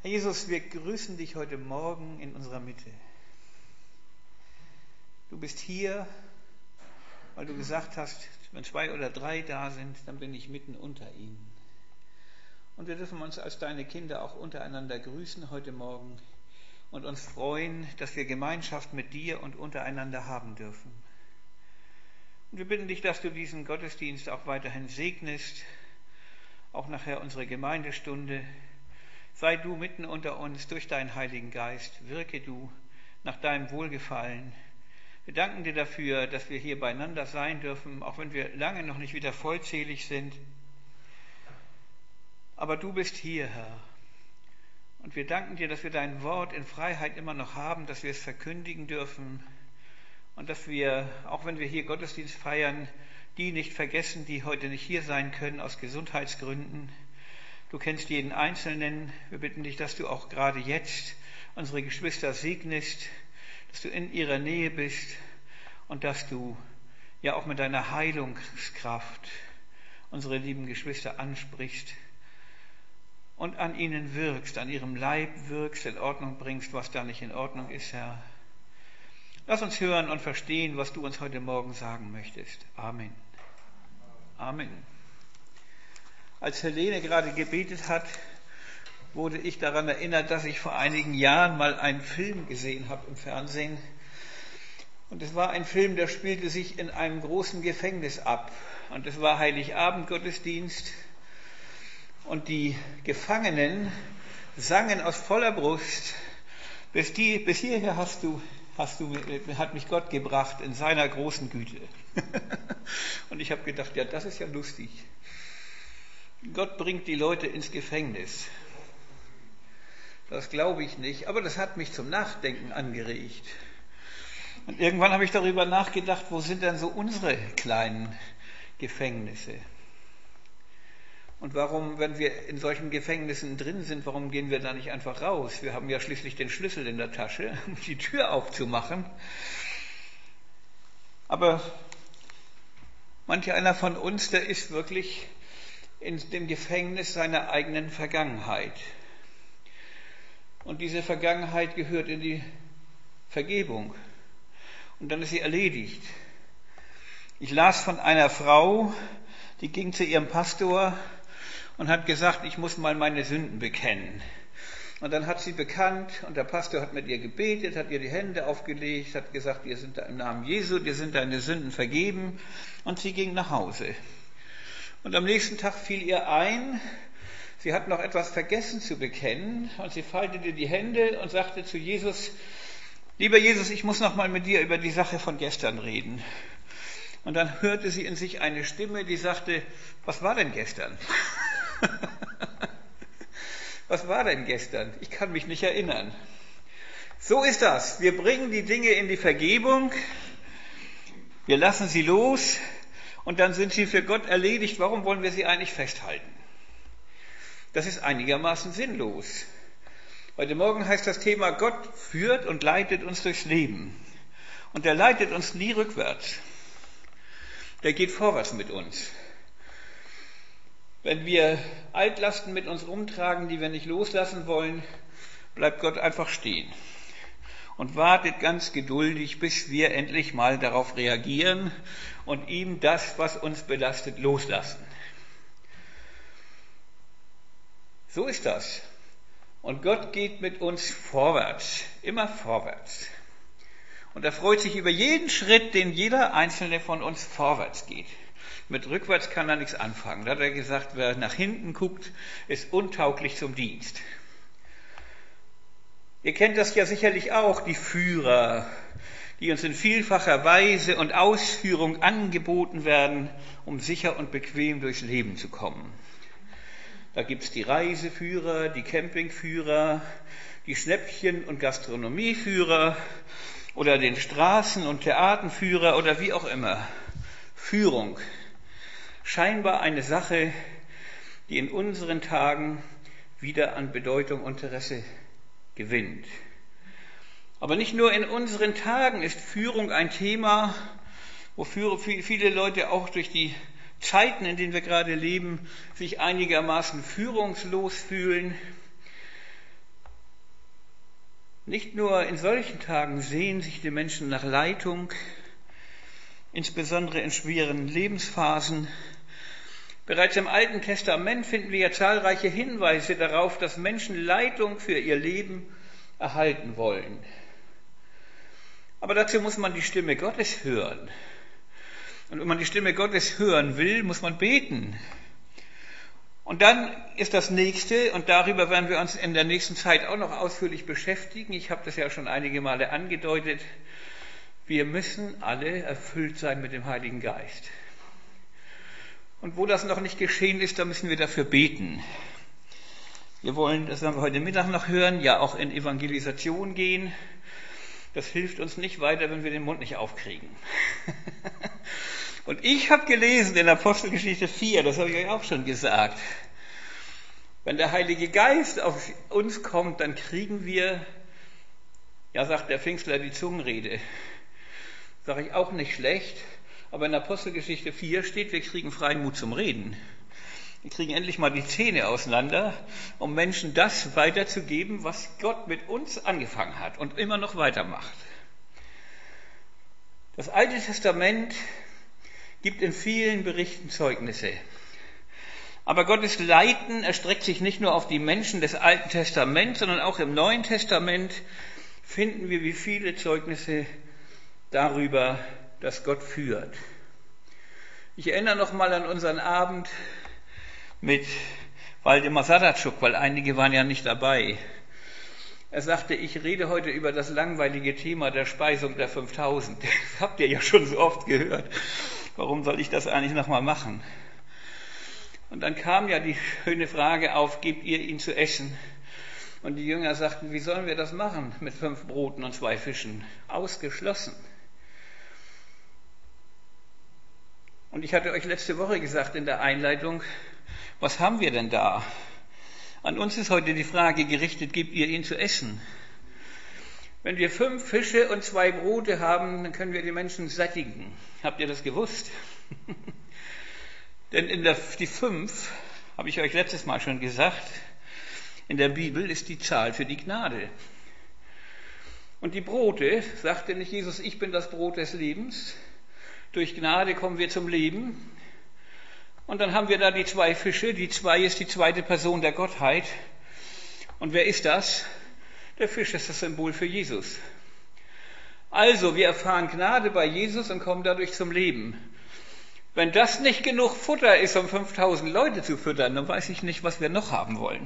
Herr Jesus, wir grüßen dich heute Morgen in unserer Mitte. Du bist hier, weil du gesagt hast, wenn 2 oder 3 da sind, dann bin ich mitten unter ihnen. Und wir dürfen uns als deine Kinder auch untereinander grüßen heute Morgen und uns freuen, dass wir Gemeinschaft mit dir und untereinander haben dürfen. Und wir bitten dich, dass du diesen Gottesdienst auch weiterhin segnest, auch nachher unsere Gemeindestunde. Sei du mitten unter uns durch deinen Heiligen Geist, wirke du nach deinem Wohlgefallen. Wir danken dir dafür, dass wir hier beieinander sein dürfen, auch wenn wir lange noch nicht wieder vollzählig sind. Aber du bist hier, Herr. Und wir danken dir, dass wir dein Wort in Freiheit immer noch haben, dass wir es verkündigen dürfen und dass wir, auch wenn wir hier Gottesdienst feiern, die nicht vergessen, die heute nicht hier sein können aus Gesundheitsgründen. Du kennst jeden Einzelnen. Wir bitten dich, dass du auch gerade jetzt unsere Geschwister segnest, dass du in ihrer Nähe bist und dass du ja auch mit deiner Heilungskraft unsere lieben Geschwister ansprichst und an ihnen wirkst, an ihrem Leib wirkst, in Ordnung bringst, was da nicht in Ordnung ist, Herr. Lass uns hören und verstehen, was du uns heute Morgen sagen möchtest. Amen. Amen. Als Helene gerade gebetet hat, wurde ich daran erinnert, dass ich vor einigen Jahren mal einen Film gesehen habe im Fernsehen. Und es war ein Film, der spielte sich in einem großen Gefängnis ab. Und es war Heiligabend-Gottesdienst. Und die Gefangenen sangen aus voller Brust, bis hierher hat mich Gott gebracht in seiner großen Güte. Und ich habe gedacht, ja, das ist ja lustig. Gott bringt die Leute ins Gefängnis. Das glaube ich nicht, aber das hat mich zum Nachdenken angeregt. Und irgendwann habe ich darüber nachgedacht, wo sind denn so unsere kleinen Gefängnisse? Und warum, wenn wir in solchen Gefängnissen drin sind, warum gehen wir da nicht einfach raus? Wir haben ja schließlich den Schlüssel in der Tasche, um die Tür aufzumachen. Aber manch einer von uns, der ist wirklich in dem Gefängnis seiner eigenen Vergangenheit. Und diese Vergangenheit gehört in die Vergebung. Und dann ist sie erledigt. Ich las von einer Frau, die ging zu ihrem Pastor und hat gesagt, ich muss mal meine Sünden bekennen. Und dann hat sie bekannt und der Pastor hat mit ihr gebetet, hat ihr die Hände aufgelegt, hat gesagt, dir sind im Namen Jesu, dir sind deine Sünden vergeben. Und sie ging nach Hause. Und am nächsten Tag fiel ihr ein, sie hat noch etwas vergessen zu bekennen und sie faltete die Hände und sagte zu Jesus, lieber Jesus, ich muss noch mal mit dir über die Sache von gestern reden. Und dann hörte sie in sich eine Stimme, die sagte, was war denn gestern? Was war denn gestern? Ich kann mich nicht erinnern. So ist das. Wir bringen die Dinge in die Vergebung, wir lassen sie los und dann sind sie für Gott erledigt. Warum wollen wir sie eigentlich festhalten? Das ist einigermaßen sinnlos. Heute Morgen heißt das Thema, Gott führt und leitet uns durchs Leben. Und er leitet uns nie rückwärts. Der geht vorwärts mit uns. Wenn wir Altlasten mit uns rumtragen, die wir nicht loslassen wollen, bleibt Gott einfach stehen und wartet ganz geduldig, bis wir endlich mal darauf reagieren und ihm das, was uns belastet, loslassen. So ist das. Und Gott geht mit uns vorwärts, immer vorwärts. Und er freut sich über jeden Schritt, den jeder Einzelne von uns vorwärts geht. Mit rückwärts kann er nichts anfangen. Da hat er gesagt, wer nach hinten guckt, ist untauglich zum Dienst. Ihr kennt das ja sicherlich auch, die Führer, die uns in vielfacher Weise und Ausführung angeboten werden, um sicher und bequem durchs Leben zu kommen. Da gibt's die Reiseführer, die Campingführer, die Schnäppchen- und Gastronomieführer oder den Straßen- und Theaterführer oder wie auch immer. Führung. Scheinbar eine Sache, die in unseren Tagen wieder an Bedeutung und Interesse gewinnt. Aber nicht nur in unseren Tagen ist Führung ein Thema, wofür viele Leute auch durch die Zeiten, in denen wir gerade leben, sich einigermaßen führungslos fühlen. Nicht nur in solchen Tagen sehen sich die Menschen nach Leitung, insbesondere in schweren Lebensphasen. Bereits im Alten Testament finden wir ja zahlreiche Hinweise darauf, dass Menschen Leitung für ihr Leben erhalten wollen. Aber dazu muss man die Stimme Gottes hören. Und wenn man die Stimme Gottes hören will, muss man beten. Und dann ist das Nächste, und darüber werden wir uns in der nächsten Zeit auch noch ausführlich beschäftigen. Ich habe das ja schon einige Male angedeutet. Wir müssen alle erfüllt sein mit dem Heiligen Geist. Und wo das noch nicht geschehen ist, da müssen wir dafür beten. Wir wollen, das werden wir heute Mittag noch hören, ja auch in Evangelisation gehen. Das hilft uns nicht weiter, wenn wir den Mund nicht aufkriegen. Und ich habe gelesen in Apostelgeschichte 4, das habe ich euch auch schon gesagt, wenn der Heilige Geist auf uns kommt, dann kriegen wir, ja sagt der Pfingstler, die Zungenrede. Sage ich auch nicht schlecht, aber in Apostelgeschichte 4 steht, wir kriegen freien Mut zum Reden. Wir kriegen endlich mal die Zähne auseinander, um Menschen das weiterzugeben, was Gott mit uns angefangen hat und immer noch weitermacht. Das Alte Testament gibt in vielen Berichten Zeugnisse. Aber Gottes Leiten erstreckt sich nicht nur auf die Menschen des Alten Testaments, sondern auch im Neuen Testament finden wir wie viele Zeugnisse darüber, dass Gott führt. Ich erinnere noch mal an unseren Abend mit Waldemar Sadatschuk, weil einige waren ja nicht dabei. Er sagte, ich rede heute über das langweilige Thema der Speisung der 5000. Das habt ihr ja schon so oft gehört. Warum soll ich das eigentlich nochmal machen? Und dann kam ja die schöne Frage auf, gebt ihr ihn zu essen? Und die Jünger sagten, wie sollen wir das machen mit 5 Broten und 2 Fischen? Ausgeschlossen. Und ich hatte euch letzte Woche gesagt in der Einleitung, was haben wir denn da? An uns ist heute die Frage gerichtet, gebt ihr ihn zu essen? Wenn wir 5 Fische und 2 Brote haben, dann können wir die Menschen sättigen. Habt ihr das gewusst? Denn die 5, habe ich euch letztes Mal schon gesagt, in der Bibel ist die Zahl für die Gnade. Und die Brote, sagte nicht Jesus, ich bin das Brot des Lebens. Durch Gnade kommen wir zum Leben. Und dann haben wir da die 2 Fische. Die 2 ist die zweite Person der Gottheit. Und wer ist das? Der Fisch ist das Symbol für Jesus. Also, wir erfahren Gnade bei Jesus und kommen dadurch zum Leben. Wenn das nicht genug Futter ist, um 5000 Leute zu füttern, dann weiß ich nicht, was wir noch haben wollen.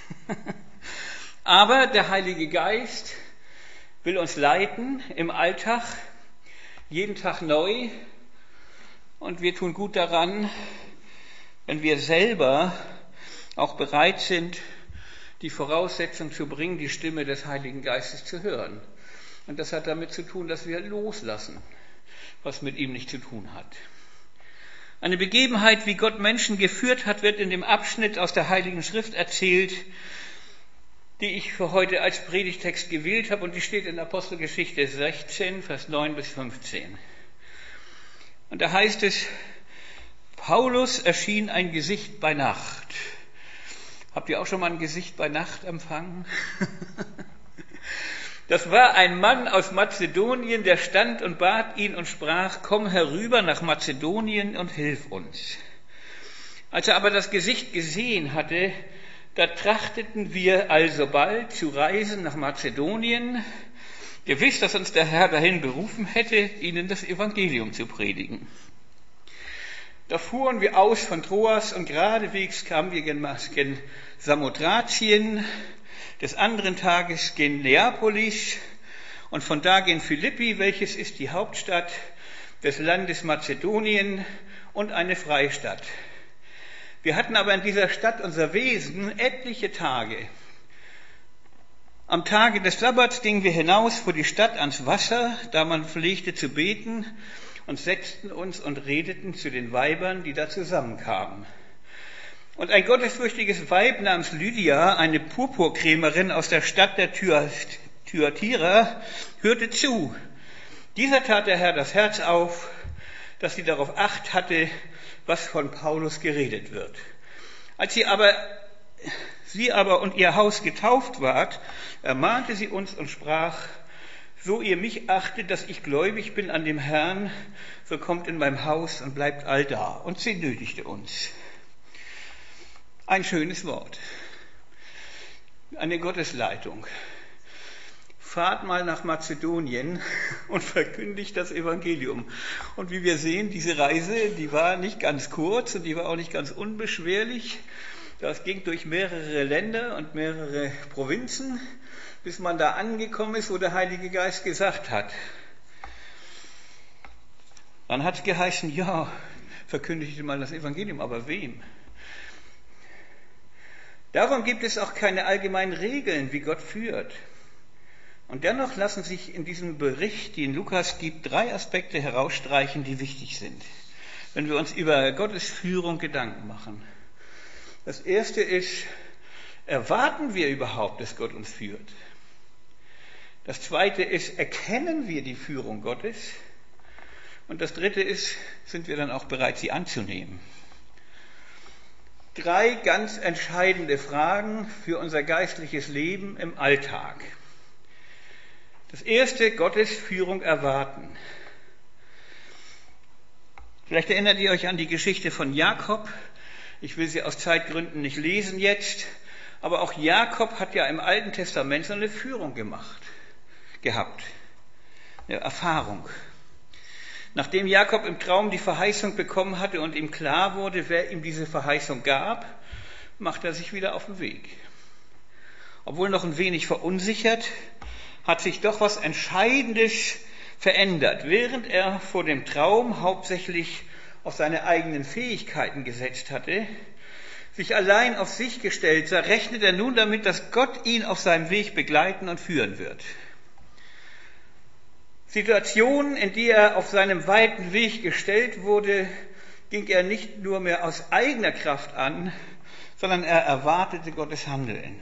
Aber der Heilige Geist will uns leiten im Alltag, jeden Tag neu. Und wir tun gut daran, wenn wir selber auch bereit sind, die Voraussetzung zu bringen, die Stimme des Heiligen Geistes zu hören. Und das hat damit zu tun, dass wir loslassen, was mit ihm nicht zu tun hat. Eine Begebenheit, wie Gott Menschen geführt hat, wird in dem Abschnitt aus der Heiligen Schrift erzählt, die ich für heute als Predigtext gewählt habe, und die steht in Apostelgeschichte 16, Vers 9 bis 15. Und da heißt es, Paulus erschien ein Gesicht bei Nacht. Habt ihr auch schon mal ein Gesicht bei Nacht empfangen? Das war ein Mann aus Mazedonien, der stand und bat ihn und sprach, komm herüber nach Mazedonien und hilf uns. Als er aber das Gesicht gesehen hatte, da trachteten wir alsobald zu reisen nach Mazedonien, gewiss, dass uns der Herr dahin berufen hätte, ihnen das Evangelium zu predigen. Da fuhren wir aus von Troas und geradewegs kamen wir gen Samothracien, des anderen Tages gen Neapolis und von da gen Philippi, welches ist die Hauptstadt des Landes Mazedonien und eine Freistadt. Wir hatten aber in dieser Stadt unser Wesen etliche Tage. Am Tage des Sabbats gingen wir hinaus vor die Stadt ans Wasser, da man pflegte zu beten, und setzten uns und redeten zu den Weibern, die da zusammenkamen. Und ein gottesfürchtiges Weib namens Lydia, eine Purpurkrämerin aus der Stadt der Thyatira, hörte zu. Dieser tat der Herr das Herz auf, dass sie darauf Acht hatte, was von Paulus geredet wird. Als sie aber Sie aber und ihr Haus getauft wart, ermahnte sie uns und sprach, so ihr mich achtet, dass ich gläubig bin an dem Herrn, so kommt in mein Haus und bleibt allda. Und sie nötigte uns. Ein schönes Wort. Eine Gottesleitung. Fahrt mal nach Mazedonien und verkündigt das Evangelium. Und wie wir sehen, diese Reise, die war nicht ganz kurz und die war auch nicht ganz unbeschwerlich. Das ging durch mehrere Länder und mehrere Provinzen, bis man da angekommen ist, wo der Heilige Geist gesagt hat. Dann hat es geheißen, ja, verkündigte mal das Evangelium, aber wem? Darum gibt es auch keine allgemeinen Regeln, wie Gott führt. Und dennoch lassen sich in diesem Bericht, den Lukas gibt, 3 Aspekte herausstreichen, die wichtig sind, wenn wir uns über Gottes Führung Gedanken machen. Das erste ist, erwarten wir überhaupt, dass Gott uns führt? Das zweite ist, erkennen wir die Führung Gottes? Und das dritte ist, sind wir dann auch bereit, sie anzunehmen? 3 ganz entscheidende Fragen für unser geistliches Leben im Alltag. Das erste, Gottes Führung erwarten. Vielleicht erinnert ihr euch an die Geschichte von Jakob. Ich will sie aus Zeitgründen nicht lesen jetzt, aber auch Jakob hat ja im Alten Testament so eine Führung gehabt, eine Erfahrung. Nachdem Jakob im Traum die Verheißung bekommen hatte und ihm klar wurde, wer ihm diese Verheißung gab, macht er sich wieder auf den Weg. Obwohl noch ein wenig verunsichert, hat sich doch was Entscheidendes verändert. Während er vor dem Traum hauptsächlich auf seine eigenen Fähigkeiten gesetzt hatte, sich allein auf sich gestellt sah, rechnet er nun damit, dass Gott ihn auf seinem Weg begleiten und führen wird. Situationen, in die er auf seinem weiten Weg gestellt wurde, ging er nicht nur mehr aus eigener Kraft an, sondern er erwartete Gottes Handeln.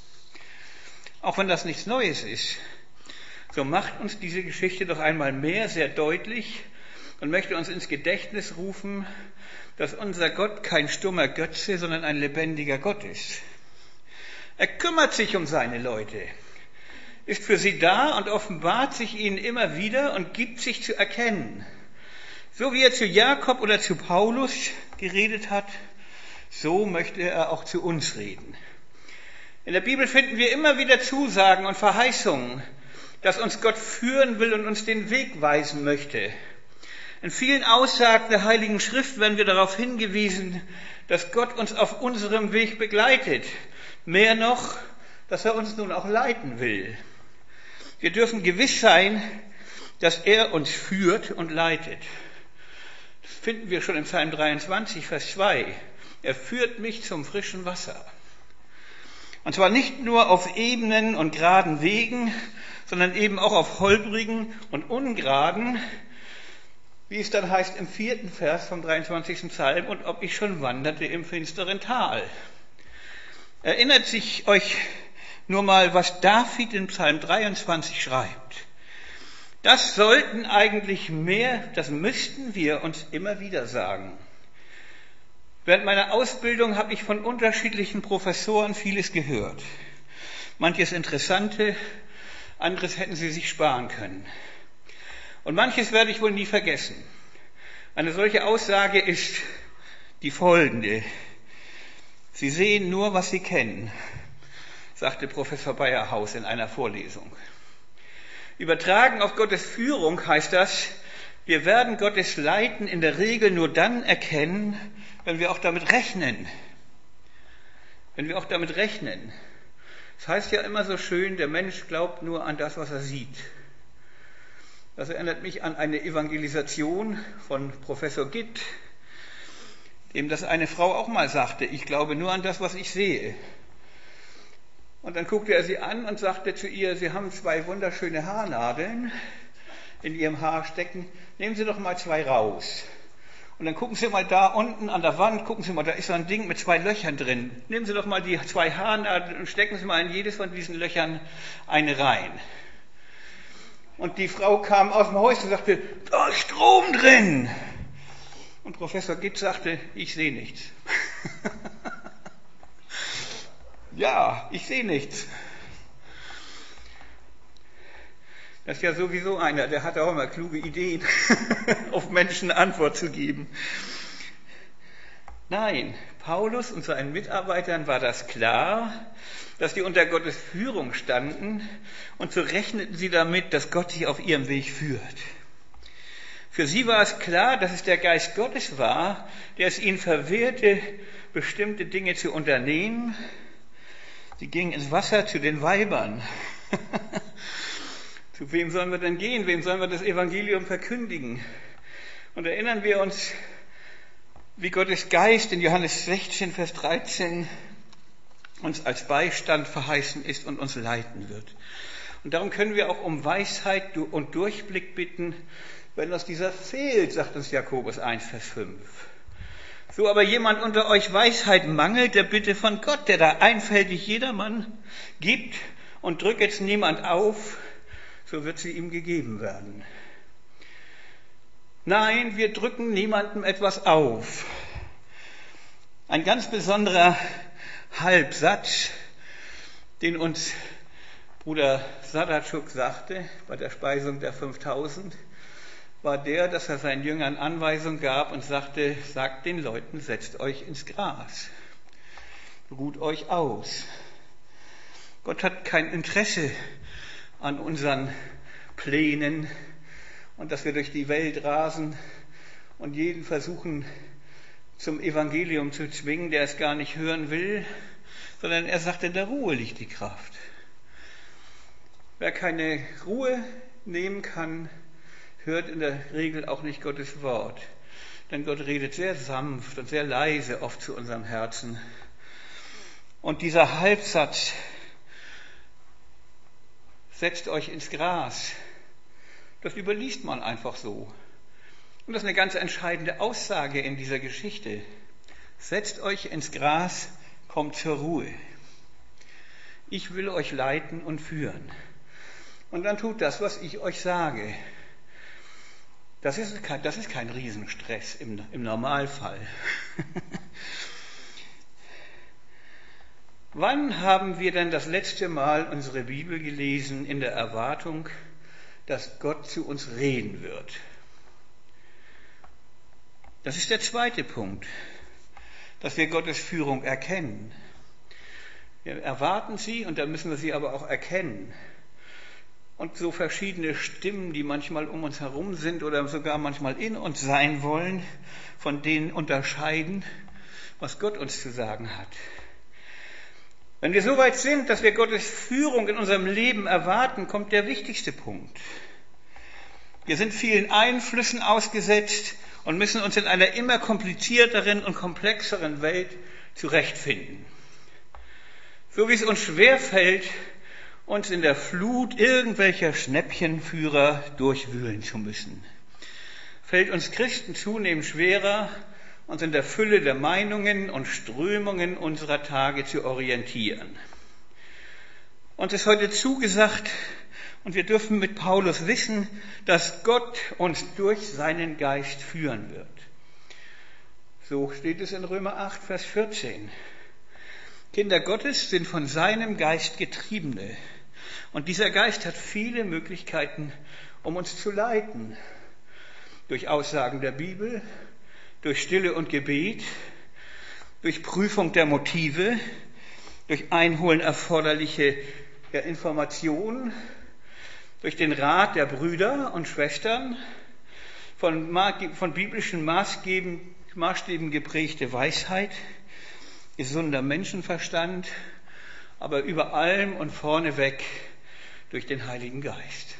Auch wenn das nichts Neues ist, so macht uns diese Geschichte doch einmal mehr sehr deutlich und möchte uns ins Gedächtnis rufen, dass unser Gott kein stummer Götze, sondern ein lebendiger Gott ist. Er kümmert sich um seine Leute, ist für sie da und offenbart sich ihnen immer wieder und gibt sich zu erkennen. So wie er zu Jakob oder zu Paulus geredet hat, so möchte er auch zu uns reden. In der Bibel finden wir immer wieder Zusagen und Verheißungen, dass uns Gott führen will und uns den Weg weisen möchte. In vielen Aussagen der Heiligen Schrift werden wir darauf hingewiesen, dass Gott uns auf unserem Weg begleitet. Mehr noch, dass er uns nun auch leiten will. Wir dürfen gewiss sein, dass er uns führt und leitet. Das finden wir schon im Psalm 23, Vers 2. Er führt mich zum frischen Wasser. Und zwar nicht nur auf ebenen und geraden Wegen, sondern eben auch auf holprigen und ungeraden, wie es dann heißt im 4. Vers vom 23. Psalm, und ob ich schon wanderte im finsteren Tal. Erinnert sich euch nur mal, was David in Psalm 23 schreibt. Das sollten eigentlich mehr, das müssten wir uns immer wieder sagen. Während meiner Ausbildung habe ich von unterschiedlichen Professoren vieles gehört. Manches Interessante, anderes hätten sie sich sparen können. Und manches werde ich wohl nie vergessen. Eine solche Aussage ist die folgende. Sie sehen nur, was Sie kennen, sagte Professor Bayerhaus in einer Vorlesung. Übertragen auf Gottes Führung heißt das, wir werden Gottes Leiten in der Regel nur dann erkennen, wenn wir auch damit rechnen. Wenn wir auch damit rechnen. Das heißt ja immer so schön, der Mensch glaubt nur an das, was er sieht. Das erinnert mich an eine Evangelisation von Professor Gitt, dem das eine Frau auch mal sagte, ich glaube nur an das, was ich sehe. Und dann guckte er sie an und sagte zu ihr, Sie haben 2 wunderschöne Haarnadeln in Ihrem Haar stecken, nehmen Sie doch mal 2 raus. Und dann gucken Sie mal da unten an der Wand, gucken Sie mal, da ist so ein Ding mit 2 Löchern drin. Nehmen Sie doch mal die 2 Haarnadeln und stecken Sie mal in jedes von diesen Löchern eine rein. Und die Frau kam aus dem Haus und sagte, da ist Strom drin. Und Professor Gitt sagte, ich sehe nichts. Ja, ich sehe nichts. Das ist ja sowieso einer, der hat auch immer kluge Ideen, auf Menschen eine Antwort zu geben. Nein, Paulus und seinen Mitarbeitern war das klar, dass die unter Gottes Führung standen, und so rechneten sie damit, dass Gott sie auf ihrem Weg führt. Für sie war es klar, dass es der Geist Gottes war, der es ihnen verwehrte, bestimmte Dinge zu unternehmen. Sie gingen ins Wasser zu den Weibern. Zu wem sollen wir denn gehen? Wem sollen wir das Evangelium verkündigen? Und erinnern wir uns, wie Gottes Geist in Johannes 16, Vers 13 uns als Beistand verheißen ist und uns leiten wird. Und darum können wir auch um Weisheit und Durchblick bitten, wenn uns dieser fehlt, sagt uns Jakobus 1, Vers 5. So aber jemand unter euch Weisheit mangelt, der bitte von Gott, der da einfältig jedermann gibt, und drückt jetzt niemand auf, so wird sie ihm gegeben werden. Nein, wir drücken niemandem etwas auf. Ein ganz besonderer Halbsatz, den uns Bruder Sadatschuk sagte bei der Speisung der 5000, war der, dass er seinen Jüngern Anweisung gab und sagte, sagt den Leuten, setzt euch ins Gras, ruht euch aus. Gott hat kein Interesse an unseren Plänen und dass wir durch die Welt rasen und jeden versuchen zum Evangelium zu zwingen, der es gar nicht hören will, sondern er sagt, in der Ruhe liegt die Kraft. Wer keine Ruhe nehmen kann, hört in der Regel auch nicht Gottes Wort. Denn Gott redet sehr sanft und sehr leise oft zu unserem Herzen. Und dieser Halbsatz, setzt euch ins Gras, das überliest man einfach so. Und das ist eine ganz entscheidende Aussage in dieser Geschichte. Setzt euch ins Gras, kommt zur Ruhe. Ich will euch leiten und führen. Und dann tut das, was ich euch sage. Das ist kein Riesenstress im Normalfall. Wann haben wir denn das letzte Mal unsere Bibel gelesen in der Erwartung, dass Gott zu uns reden wird? Das ist der zweite Punkt, dass wir Gottes Führung erkennen. Wir erwarten sie und dann müssen wir sie aber auch erkennen. Und so verschiedene Stimmen, die manchmal um uns herum sind oder sogar manchmal in uns sein wollen, von denen unterscheiden, was Gott uns zu sagen hat. Wenn wir so weit sind, dass wir Gottes Führung in unserem Leben erwarten, kommt der wichtigste Punkt. Wir sind vielen Einflüssen ausgesetzt und müssen uns in einer immer komplizierteren und komplexeren Welt zurechtfinden. So wie es uns schwerfällt, uns in der Flut irgendwelcher Schnäppchenführer durchwühlen zu müssen, fällt uns Christen zunehmend schwerer, uns in der Fülle der Meinungen und Strömungen unserer Tage zu orientieren. Uns ist heute zugesagt, und wir dürfen mit Paulus wissen, dass Gott uns durch seinen Geist führen wird. So steht es in Römer 8, Vers 14. Kinder Gottes sind von seinem Geist Getriebene. Und dieser Geist hat viele Möglichkeiten, um uns zu leiten. Durch Aussagen der Bibel, durch Stille und Gebet, durch Prüfung der Motive, durch Einholen erforderlicher Informationen, durch den Rat der Brüder und Schwestern, von biblischen Maßstäben geprägte Weisheit, gesunder Menschenverstand, aber über allem und vorneweg durch den Heiligen Geist.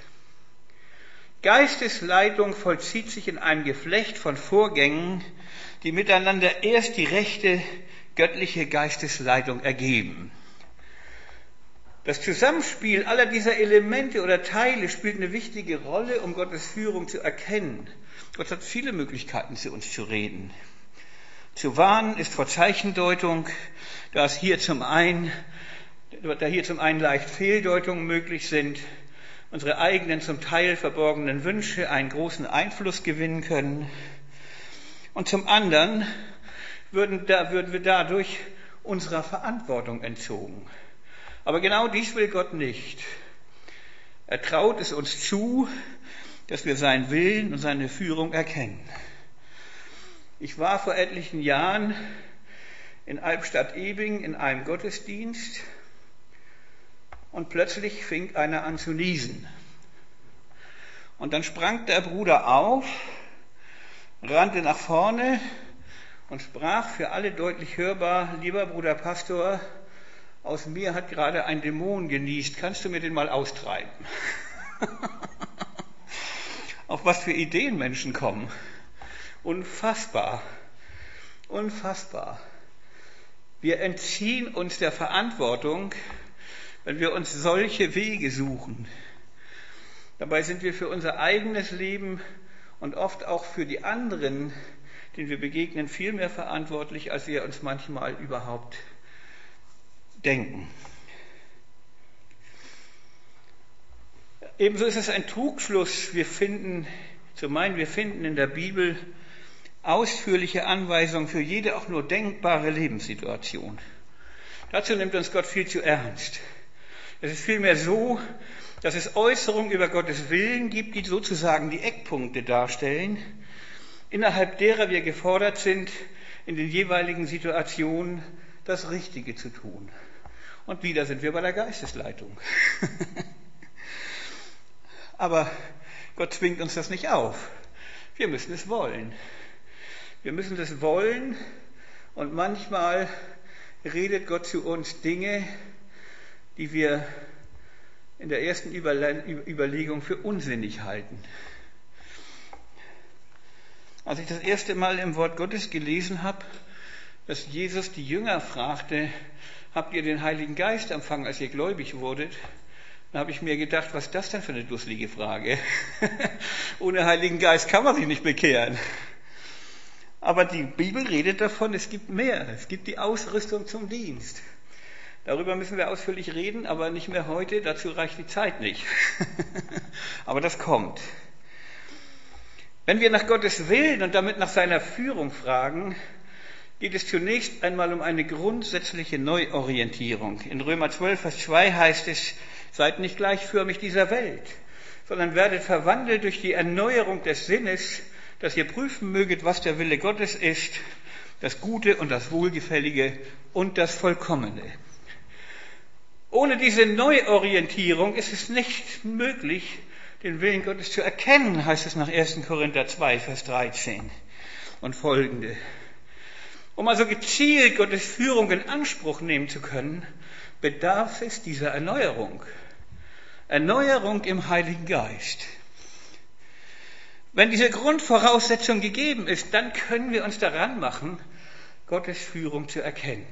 Geistesleitung vollzieht sich in einem Geflecht von Vorgängen, die miteinander erst die rechte göttliche Geistesleitung ergeben. Das Zusammenspiel aller dieser Elemente oder Teile spielt eine wichtige Rolle, um Gottes Führung zu erkennen. Gott hat viele Möglichkeiten, zu uns zu reden. Zu warnen ist vor Zeichendeutung, da hier zum einen leicht Fehldeutungen möglich sind, unsere eigenen zum Teil verborgenen Wünsche einen großen Einfluss gewinnen können. Und zum anderen würden wir dadurch unserer Verantwortung entzogen. Aber genau dies will Gott nicht. Er traut es uns zu, dass wir seinen Willen und seine Führung erkennen. Ich war vor etlichen Jahren in Albstadt-Ebing in einem Gottesdienst und plötzlich fing einer an zu niesen. Und dann sprang der Bruder auf, rannte nach vorne und sprach für alle deutlich hörbar: Lieber Bruder Pastor, aus mir hat gerade ein Dämon genießt, kannst du mir den mal austreiben? Auf was für Ideen Menschen kommen. Unfassbar, unfassbar. Wir entziehen uns der Verantwortung, wenn wir uns solche Wege suchen. Dabei sind wir für unser eigenes Leben und oft auch für die anderen, denen wir begegnen, viel mehr verantwortlich, als wir uns manchmal überhaupt denken. Ebenso ist es ein Trugschluss, wir finden in der Bibel ausführliche Anweisungen für jede auch nur denkbare Lebenssituation. Dazu nimmt uns Gott viel zu ernst. Es ist vielmehr so, dass es Äußerungen über Gottes Willen gibt, die sozusagen die Eckpunkte darstellen, innerhalb derer wir gefordert sind, in den jeweiligen Situationen das Richtige zu tun. Und wieder sind wir bei der Geistesleitung. Aber Gott zwingt uns das nicht auf. Wir müssen es wollen. Wir müssen es wollen, und manchmal redet Gott zu uns Dinge, die wir in der ersten Überlegung für unsinnig halten. Als ich das erste Mal im Wort Gottes gelesen habe, dass Jesus die Jünger fragte: Habt ihr den Heiligen Geist empfangen, als ihr gläubig wurdet? Dann habe ich mir gedacht, was ist das denn für eine dusselige Frage? Ohne Heiligen Geist kann man sich nicht bekehren. Aber die Bibel redet davon, es gibt mehr. Es gibt die Ausrüstung zum Dienst. Darüber müssen wir ausführlich reden, aber nicht mehr heute, dazu reicht die Zeit nicht. Aber das kommt. Wenn wir nach Gottes Willen und damit nach seiner Führung fragen, geht es zunächst einmal um eine grundsätzliche Neuorientierung. In Römer 12, Vers 2 heißt es: Seid nicht gleichförmig dieser Welt, sondern werdet verwandelt durch die Erneuerung des Sinnes, dass ihr prüfen möget, was der Wille Gottes ist, das Gute und das Wohlgefällige und das Vollkommene. Ohne diese Neuorientierung ist es nicht möglich, den Willen Gottes zu erkennen, heißt es nach 1. Korinther 2, Vers 13 und folgende. Um also gezielt Gottes Führung in Anspruch nehmen zu können, bedarf es dieser Erneuerung. Erneuerung im Heiligen Geist. Wenn diese Grundvoraussetzung gegeben ist, dann können wir uns daran machen, Gottes Führung zu erkennen.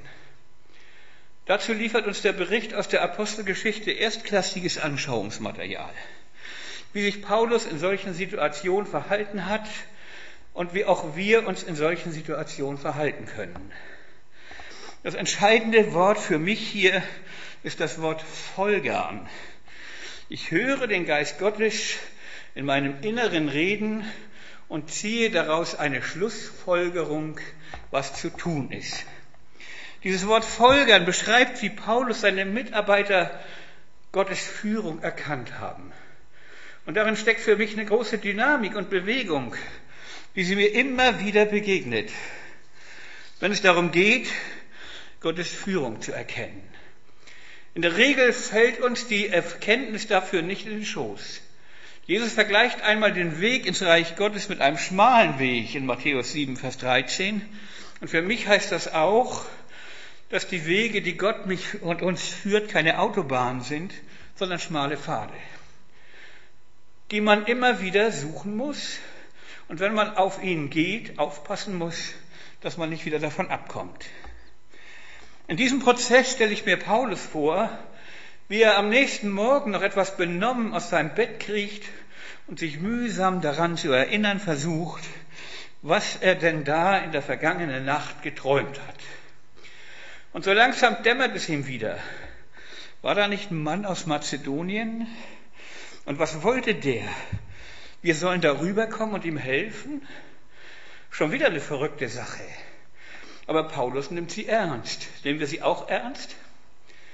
Dazu liefert uns der Bericht aus der Apostelgeschichte erstklassiges Anschauungsmaterial. Wie sich Paulus in solchen Situationen verhalten hat und wie auch wir uns in solchen Situationen verhalten können. Das entscheidende Wort für mich hier ist das Wort folgern. Ich höre den Geist Gottes in meinem Inneren reden und ziehe daraus eine Schlussfolgerung, was zu tun ist. Dieses Wort folgern beschreibt, wie Paulus seine Mitarbeiter Gottes Führung erkannt haben. Und darin steckt für mich eine große Dynamik und Bewegung, wie sie mir immer wieder begegnet, wenn es darum geht, Gottes Führung zu erkennen. In der Regel fällt uns die Erkenntnis dafür nicht in den Schoß. Jesus vergleicht einmal den Weg ins Reich Gottes mit einem schmalen Weg in Matthäus 7, Vers 13. Und für mich heißt das auch, dass die Wege, die Gott mich und uns führt, keine Autobahnen sind, sondern schmale Pfade, die man immer wieder suchen muss. Und wenn man auf ihnen geht, aufpassen muss, dass man nicht wieder davon abkommt. In diesem Prozess stelle ich mir Paulus vor, wie er am nächsten Morgen noch etwas benommen aus seinem Bett kriecht und sich mühsam daran zu erinnern versucht, was er denn da in der vergangenen Nacht geträumt hat. Und so langsam dämmert es ihm wieder. War da nicht ein Mann aus Mazedonien? Und was wollte der? Wir sollen da rüberkommen und ihm helfen? Schon wieder eine verrückte Sache. Aber Paulus nimmt sie ernst. Nehmen wir sie auch ernst?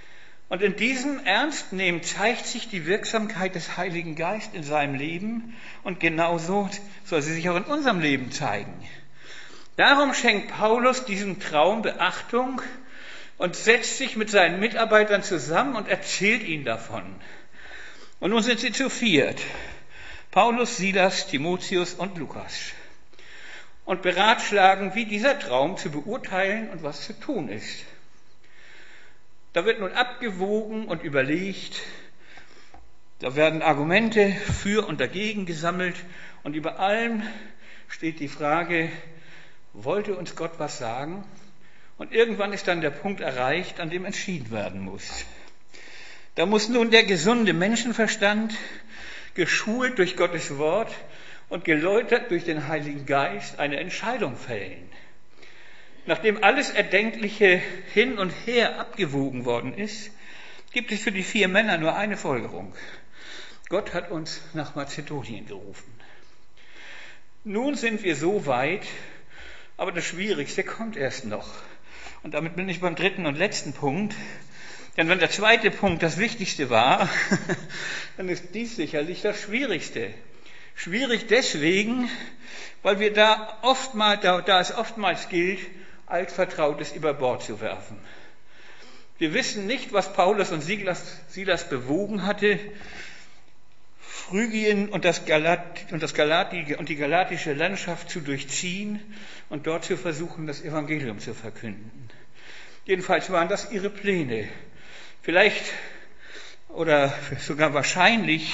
Und in diesem Ernstnehmen zeigt sich die Wirksamkeit des Heiligen Geistes in seinem Leben und genauso soll sie sich auch in unserem Leben zeigen. Darum schenkt Paulus diesem Traum Beachtung und setzt sich mit seinen Mitarbeitern zusammen und erzählt ihnen davon. Und nun sind sie zu viert. Paulus, Silas, Timotheus und Lukas. Und beratschlagen, wie dieser Traum zu beurteilen und was zu tun ist. Da wird nun abgewogen und überlegt. Da werden Argumente für und dagegen gesammelt. Und über allem steht die Frage, wollte uns Gott was sagen? Und irgendwann ist dann der Punkt erreicht, an dem entschieden werden muss. Da muss nun der gesunde Menschenverstand, geschult durch Gottes Wort und geläutert durch den Heiligen Geist, eine Entscheidung fällen. Nachdem alles Erdenkliche hin und her abgewogen worden ist, gibt es für die 4 Männer nur eine Folgerung. Gott hat uns nach Mazedonien gerufen. Nun sind wir so weit, aber das Schwierigste kommt erst noch. Und damit bin ich beim 3. und letzten Punkt. Denn wenn der 2. Punkt das Wichtigste war, dann ist dies sicherlich das Schwierigste. Schwierig deswegen, weil wir da es oftmals gilt, Altvertrautes über Bord zu werfen. Wir wissen nicht, was Paulus und Silas bewogen hatte, Phrygien und die galatische Landschaft zu durchziehen und dort zu versuchen, das Evangelium zu verkünden. Jedenfalls waren das ihre Pläne. Vielleicht oder sogar wahrscheinlich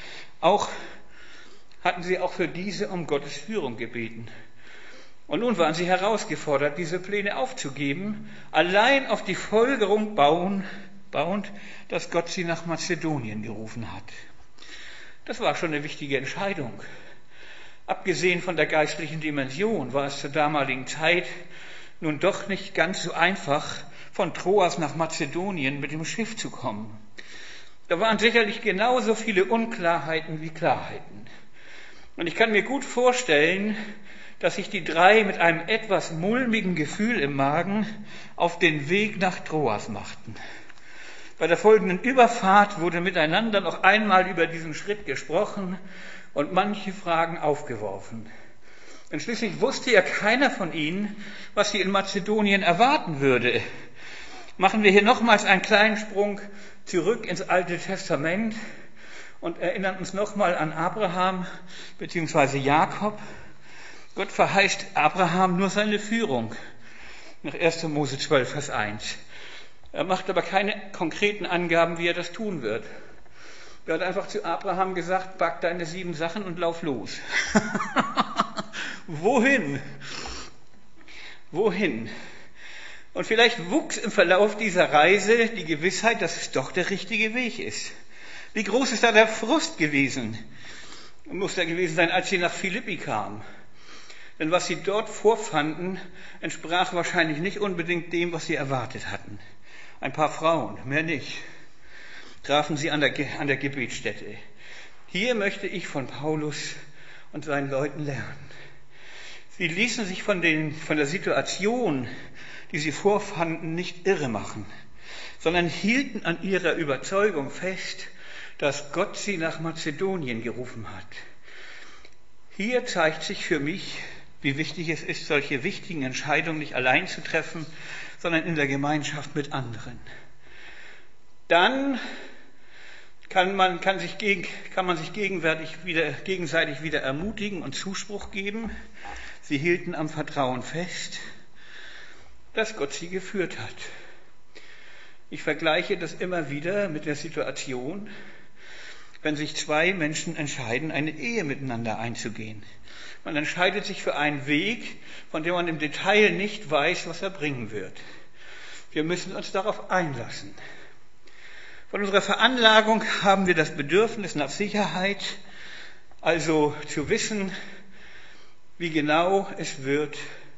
hatten sie auch für diese um Gottes Führung gebeten. Und nun waren sie herausgefordert, diese Pläne aufzugeben, allein auf die Folgerung bauend, dass Gott sie nach Mazedonien gerufen hat. Das war schon eine wichtige Entscheidung. Abgesehen von der geistlichen Dimension war es zur damaligen Zeit nun doch nicht ganz so einfach, von Troas nach Mazedonien mit dem Schiff zu kommen. Da waren sicherlich genauso viele Unklarheiten wie Klarheiten. Und ich kann mir gut vorstellen, dass sich die 3 mit einem etwas mulmigen Gefühl im Magen auf den Weg nach Troas machten. Bei der folgenden Überfahrt wurde miteinander noch einmal über diesen Schritt gesprochen und manche Fragen aufgeworfen. Denn schließlich wusste ja keiner von ihnen, was sie in Mazedonien erwarten würde. Machen wir hier nochmals einen kleinen Sprung zurück ins Alte Testament und erinnern uns nochmal an Abraham bzw. Jakob. Gott verheißt Abraham nur seine Führung, nach 1. Mose 12, Vers 1. Er macht aber keine konkreten Angaben, wie er das tun wird. Er hat einfach zu Abraham gesagt, pack deine 7 Sachen und lauf los. Wohin? Wohin? Und vielleicht wuchs im Verlauf dieser Reise die Gewissheit, dass es doch der richtige Weg ist. Wie groß ist da der Frust gewesen? Muss da gewesen sein, als sie nach Philippi kamen. Denn was sie dort vorfanden, entsprach wahrscheinlich nicht unbedingt dem, was sie erwartet hatten. Ein paar Frauen, mehr nicht, trafen sie an der Gebetsstätte. Hier möchte ich von Paulus und seinen Leuten lernen. Sie ließen sich von der Situation, die sie vorfanden, nicht irre machen, sondern hielten an ihrer Überzeugung fest, dass Gott sie nach Mazedonien gerufen hat. Hier zeigt sich für mich, wie wichtig es ist, solche wichtigen Entscheidungen nicht allein zu treffen, sondern in der Gemeinschaft mit anderen. Dann kann man sich gegenseitig wieder ermutigen und Zuspruch geben. Sie hielten am Vertrauen fest, dass Gott sie geführt hat. Ich vergleiche das immer wieder mit der Situation, wenn sich 2 Menschen entscheiden, eine Ehe miteinander einzugehen. Man entscheidet sich für einen Weg, von dem man im Detail nicht weiß, was er bringen wird. Wir müssen uns darauf einlassen. Von unserer Veranlagung haben wir das Bedürfnis nach Sicherheit, also zu wissen, wie genau es wird.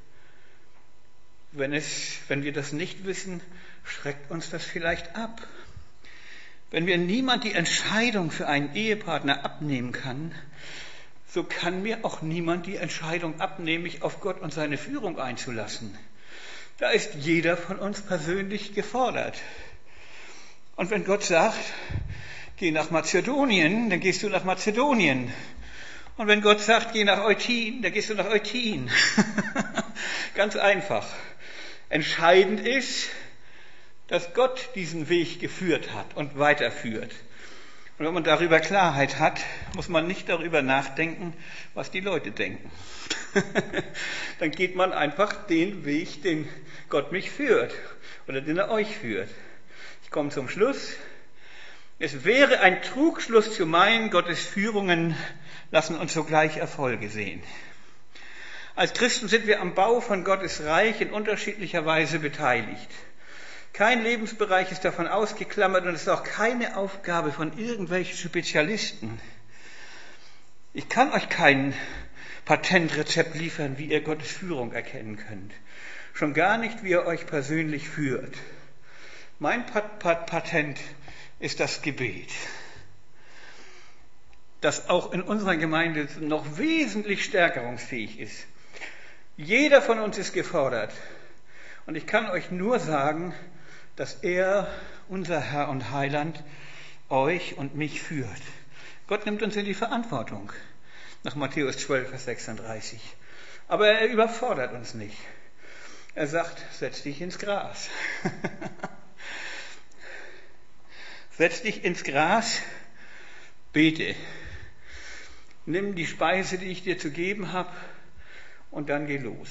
Wenn wir das nicht wissen, schreckt uns das vielleicht ab. Wenn mir niemand die Entscheidung für einen Ehepartner abnehmen kann, so kann mir auch niemand die Entscheidung abnehmen, mich auf Gott und seine Führung einzulassen. Da ist jeder von uns persönlich gefordert. Und wenn Gott sagt, geh nach Mazedonien, dann gehst du nach Mazedonien. Und wenn Gott sagt, geh nach Eutin, dann gehst du nach Eutin. Ganz einfach. Entscheidend ist, dass Gott diesen Weg geführt hat und weiterführt. Und wenn man darüber Klarheit hat, muss man nicht darüber nachdenken, was die Leute denken. Dann geht man einfach den Weg, den Gott mich führt oder den er euch führt. Ich komme zum Schluss. Es wäre ein Trugschluss zu meinen, Gottes Führungen lassen uns sogleich Erfolge sehen. Als Christen sind wir am Bau von Gottes Reich in unterschiedlicher Weise beteiligt. Kein Lebensbereich ist davon ausgeklammert und es ist auch keine Aufgabe von irgendwelchen Spezialisten. Ich kann euch kein Patentrezept liefern, wie ihr Gottes Führung erkennen könnt. Schon gar nicht, wie er euch persönlich führt. Mein Patent ist das Gebet, das auch in unserer Gemeinde noch wesentlich stärkerungsfähig ist. Jeder von uns ist gefordert. Und ich kann euch nur sagen, dass er, unser Herr und Heiland, euch und mich führt. Gott nimmt uns in die Verantwortung, nach Matthäus 12, Vers 36. Aber er überfordert uns nicht. Er sagt, setz dich ins Gras. Setz dich ins Gras, bete. Nimm die Speise, die ich dir zu geben habe, und dann geh los.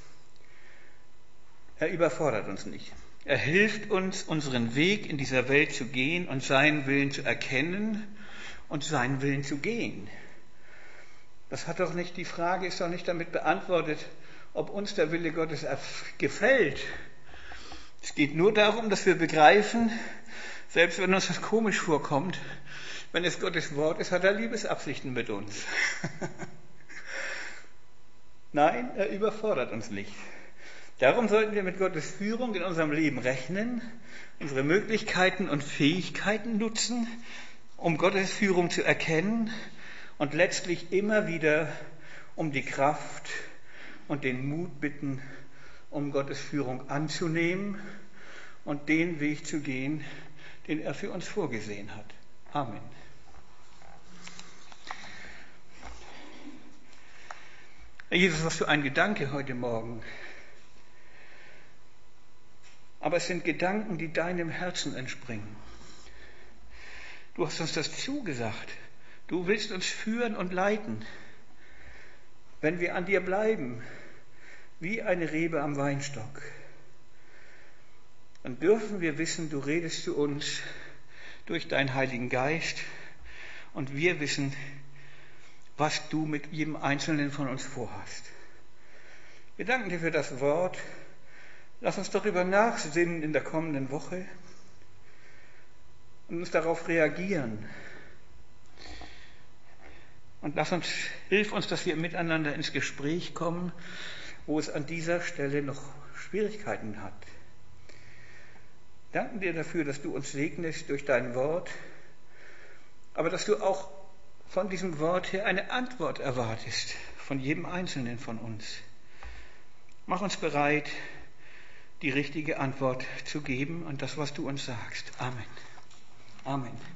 Er überfordert uns nicht. Er hilft uns, unseren Weg in dieser Welt zu gehen und seinen Willen zu erkennen und seinen Willen zu gehen. Das hat doch nicht, die Frage ist doch nicht damit beantwortet, ob uns der Wille Gottes gefällt. Es geht nur darum, dass wir begreifen, selbst wenn uns das komisch vorkommt, wenn es Gottes Wort ist, hat er Liebesabsichten mit uns. Nein, er überfordert uns nicht. Darum sollten wir mit Gottes Führung in unserem Leben rechnen, unsere Möglichkeiten und Fähigkeiten nutzen, um Gottes Führung zu erkennen und letztlich immer wieder um die Kraft und den Mut bitten, um Gottes Führung anzunehmen und den Weg zu gehen, den er für uns vorgesehen hat. Amen. Herr Jesus, was für ein Gedanke heute Morgen. Aber es sind Gedanken, die deinem Herzen entspringen. Du hast uns das zugesagt. Du willst uns führen und leiten. Wenn wir an dir bleiben, wie eine Rebe am Weinstock, dann dürfen wir wissen, du redest zu uns durch deinen Heiligen Geist und wir wissen, was du mit jedem Einzelnen von uns vorhast. Wir danken dir für das Wort. Lass uns darüber nachsinnen in der kommenden Woche und uns darauf reagieren. Und hilf uns, dass wir miteinander ins Gespräch kommen, wo es an dieser Stelle noch Schwierigkeiten hat. Danken dir dafür, dass du uns segnest durch dein Wort, aber dass du auch von diesem Wort her eine Antwort erwartest von jedem Einzelnen von uns. Mach uns bereit, die richtige Antwort zu geben und das, was du uns sagst. Amen. Amen.